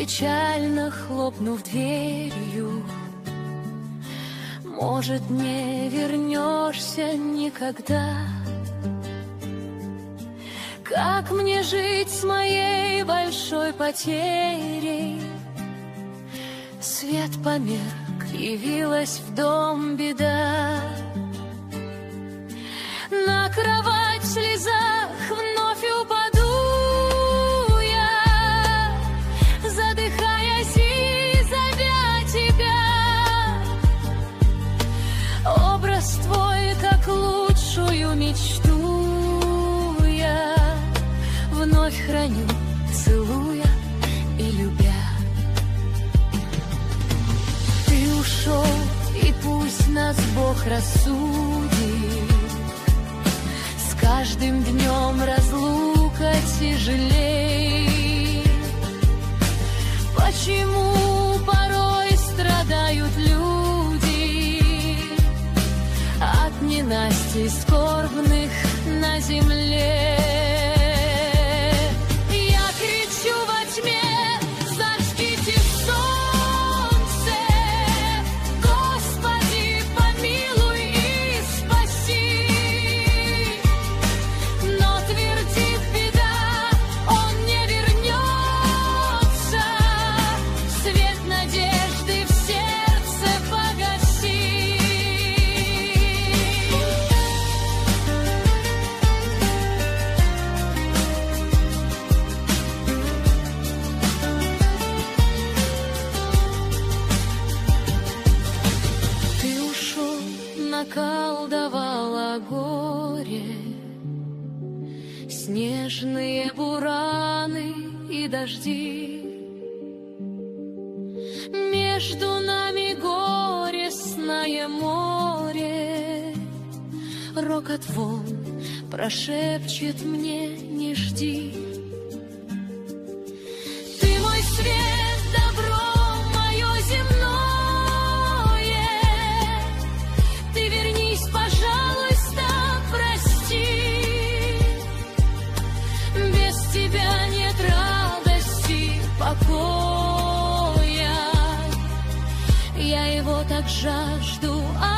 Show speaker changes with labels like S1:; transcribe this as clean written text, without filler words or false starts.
S1: печально хлопнув дверью. Может, не вернешься никогда. Как мне жить с моей большой потерей? Свет померк, явилась в дом беда. На кровать в слезах вновь упаду я, задыхаясь и зовя тебя. Образ твой, как лучшую мечту, я вновь храню, целуя и любя. Ты ушел, и пусть нас Бог рассудит. С каждым днем разлука тяжелей. Почему порой страдают люди от ненастий скорбных на земле? Я кричу во тьме: зажгите солнце, Господи, помилуй и спаси. Но твердит беда, он не вернется, свет надежды в сердце погаси. Ты ушел, наколдовала горе, снежные бураны и дожди. Между нами горестное море, рокот волн прошепчет мне: не жди. Ты мой свет, добро мое земное, ты вернись, пожалуйста, прости. Без тебя нет радости, покоя, я его так жажду.